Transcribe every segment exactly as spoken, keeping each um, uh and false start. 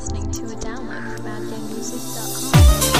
listening to a download from afghan music dot com.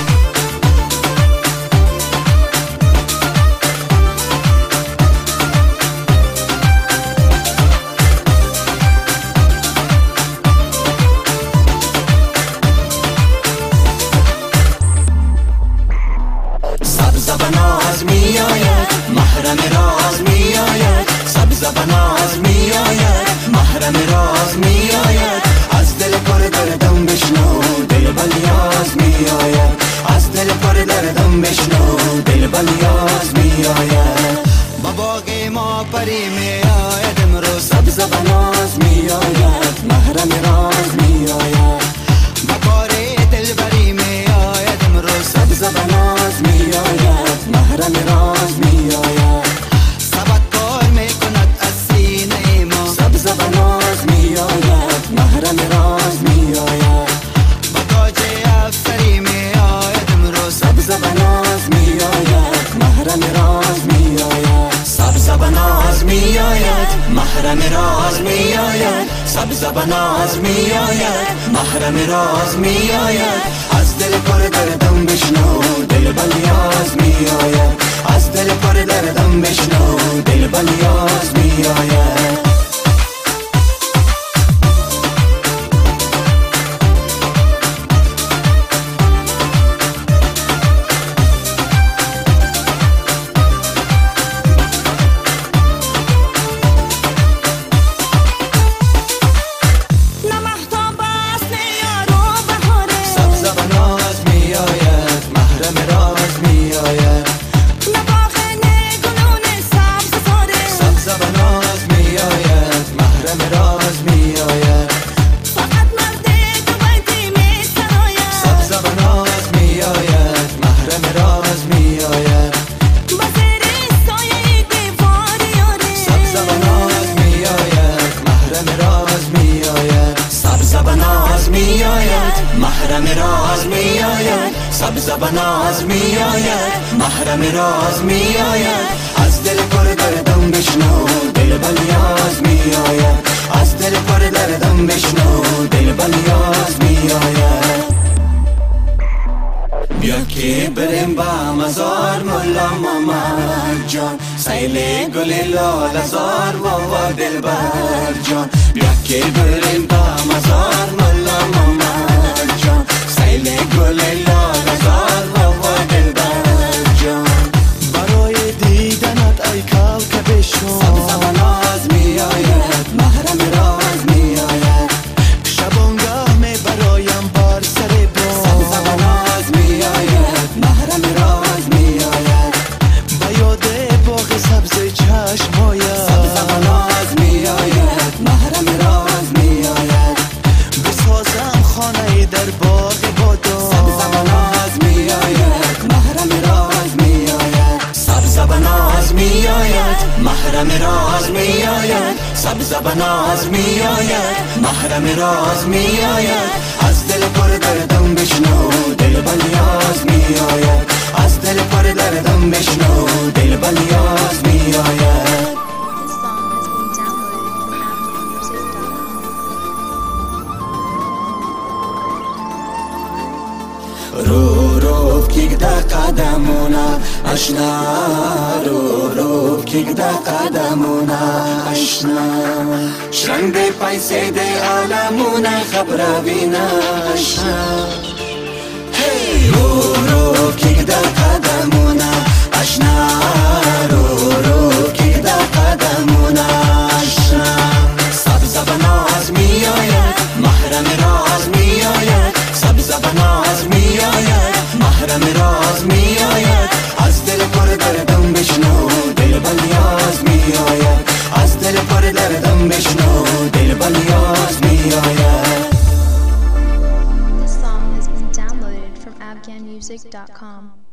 سبز بناز می آید محرم راز می آید سبز بناز می آید محرم راز می آید از دل پر دردم بشنو دل بلیاز می آید از دل پر دردم بشنو دل بلیاز می آید با باغ ما پری می آید امروز سبز بناز می آید محرم راز می آید با کار دلبری می آید امروز سبز بناز می آید محرم راز می آید سبد کار می کند از سینه ما سبز بناز می آید محرم راز می آید با تاج افسری می آید امروز سبز بناز می آید محرم راز می آید سبز بناز می آید محرم راز می آید سبز بناز می آید محرم راز می آید از دل پر دردم بشنو دل بلیاز می آید از دل پر دردم بشنو دل بلیاز می آید محرم راز می آید سبز بناز می آید محرم راز می آید از دل پر دردم بشنو دل بلیاز می آید از دل پر دردم بشنو دل بلیاز می آید بیا که بریم با مزار مولا محمد جان سیل گل لال زار بابا دلبر جان بیا که بریم با مزار مولا محمد جان سیل گل لال زار بابا دلبر جان برای دیدنت ای کوکب شم سبز بناز می آید محرم راز می آید شبانگاه می برایم بار سر بام سبز بناز می آید محرم راز می آید با یاد باغ سبز چشم آید سبز بناز می آید محرم راز می آید بسازم خانه در باغ بادام سبز بناز می آید محرم راز می آید سبز بناز می آید محرم راز می آید سبز بناز می آید محرم راز می آید از دل پر دردم بشنو دل بلیاز می آید از دل پر دردم بشنو دل بلیاز می آید رو رو کیک دا قدمونا اشنا رو رو کیک دا قدمونا اشنا شرنگ دی پیسه دی عالمونا خبر بینا اشنا رو رو کیک دا قدمونا اشنا رو رو کیک دا قدمونا اشنا سبز بناز می آید محرم راز می آید سبز بناز می آید محرم راز می آید از دل پر دردم بشنو دل بلیاز می آید از دل پر دردم بشنو دل بلیاز می آید. This song has been downloaded from afghan music dot com.